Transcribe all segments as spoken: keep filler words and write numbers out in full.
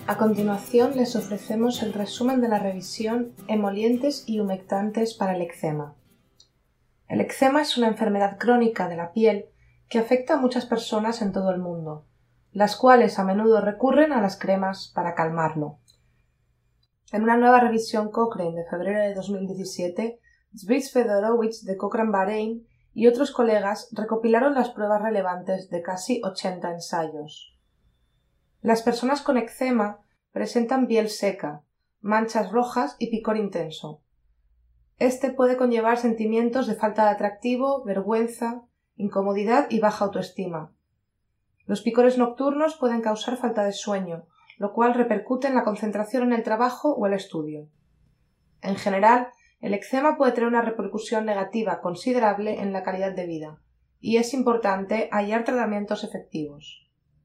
A continuación les ofrecemos el resumen de la revisión Emolientes y humectantes para el eczema. El eczema es una enfermedad crónica de la piel que afecta a muchas personas en todo el mundo, las cuales a menudo recurren a las cremas para calmarlo. En una nueva revisión Cochrane de febrero de dos mil diecisiete, Zvi Fedorowicz de Cochrane Bahrein y otros colegas recopilaron las pruebas relevantes de casi ochenta ensayos. Las personas con eczema presentan piel seca, manchas rojas y picor intenso. Este puede conllevar sentimientos de falta de atractivo, vergüenza, incomodidad y baja autoestima. Los picores nocturnos pueden causar falta de sueño, lo cual repercute en la concentración en el trabajo o el estudio. En general, el eczema puede tener una repercusión negativa considerable en la calidad de vida, y es importante hallar tratamientos efectivos.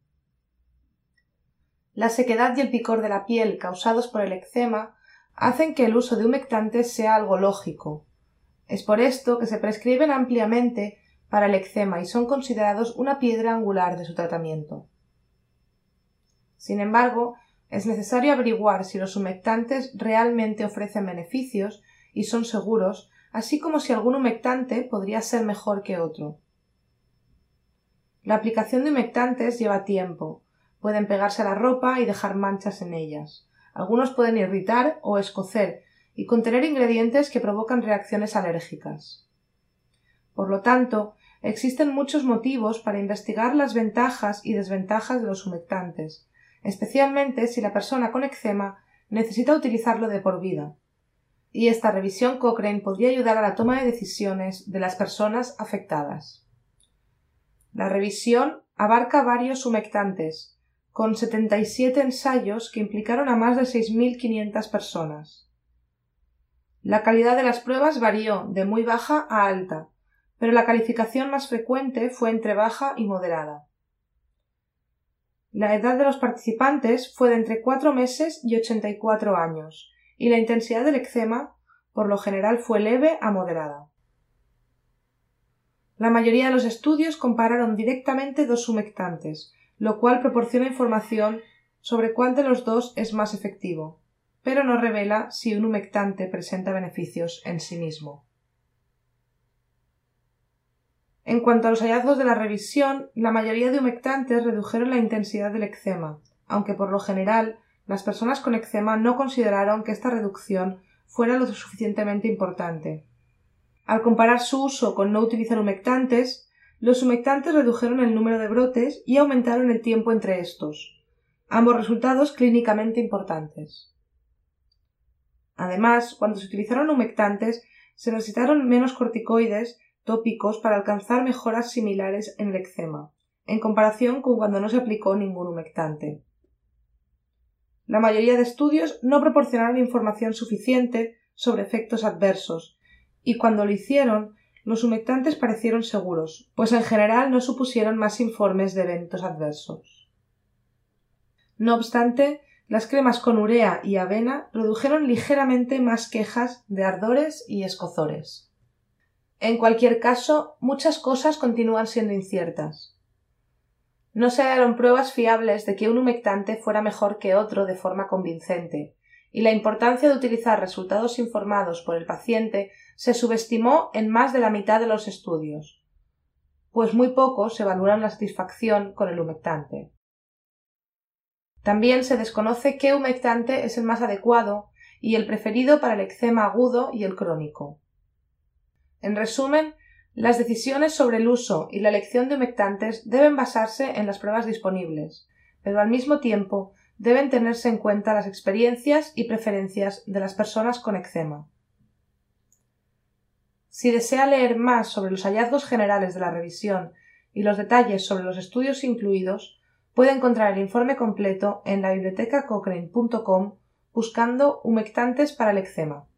La sequedad y el picor de la piel causados por el eczema hacen que el uso de humectantes sea algo lógico. Es por esto que se prescriben ampliamente para el eczema y son considerados una piedra angular de su tratamiento. Sin embargo, es necesario averiguar si los humectantes realmente ofrecen beneficios y son seguros, así como si algún humectante podría ser mejor que otro. La aplicación de humectantes lleva tiempo. Pueden pegarse a la ropa y dejar manchas en ellas. Algunos pueden irritar o escocer y contener ingredientes que provocan reacciones alérgicas. Por lo tanto, existen muchos motivos para investigar las ventajas y desventajas de los humectantes, especialmente si la persona con eczema necesita utilizarlo de por vida. Y esta revisión Cochrane podría ayudar a la toma de decisiones de las personas afectadas. La revisión abarca varios humectantes, con setenta y siete ensayos que implicaron a más de seis mil quinientas personas. La calidad de las pruebas varió de muy baja a alta, pero la calificación más frecuente fue entre baja y moderada. La edad de los participantes fue de entre cuatro meses y ochenta y cuatro años, y la intensidad del eczema, por lo general, fue leve a moderada. La mayoría de los estudios compararon directamente dos humectantes, lo cual proporciona información sobre cuál de los dos es más efectivo, pero no revela si un humectante presenta beneficios en sí mismo. En cuanto a los hallazgos de la revisión, la mayoría de humectantes redujeron la intensidad del eczema, aunque por lo general las personas con eczema no consideraron que esta reducción fuera lo suficientemente importante. Al comparar su uso con no utilizar humectantes, los humectantes redujeron el número de brotes y aumentaron el tiempo entre estos, ambos resultados clínicamente importantes. Además, cuando se utilizaron humectantes, se necesitaron menos corticoides tópicos para alcanzar mejoras similares en el eczema, en comparación con cuando no se aplicó ningún humectante. La mayoría de estudios no proporcionaron información suficiente sobre efectos adversos, y cuando lo hicieron, los humectantes parecieron seguros, pues en general no supusieron más informes de eventos adversos. No obstante, las cremas con urea y avena produjeron ligeramente más quejas de ardores y escozores. En cualquier caso, muchas cosas continúan siendo inciertas. No se hallaron pruebas fiables de que un humectante fuera mejor que otro de forma convincente, y la importancia de utilizar resultados informados por el paciente se subestimó en más de la mitad de los estudios, pues muy pocos evaluaron la satisfacción con el humectante. También se desconoce qué humectante es el más adecuado y el preferido para el eczema agudo y el crónico. En resumen, las decisiones sobre el uso y la elección de humectantes deben basarse en las pruebas disponibles, pero al mismo tiempo deben tenerse en cuenta las experiencias y preferencias de las personas con eczema. Si desea leer más sobre los hallazgos generales de la revisión y los detalles sobre los estudios incluidos, puede encontrar el informe completo en la biblioteca cochrane punto com buscando humectantes para el eczema.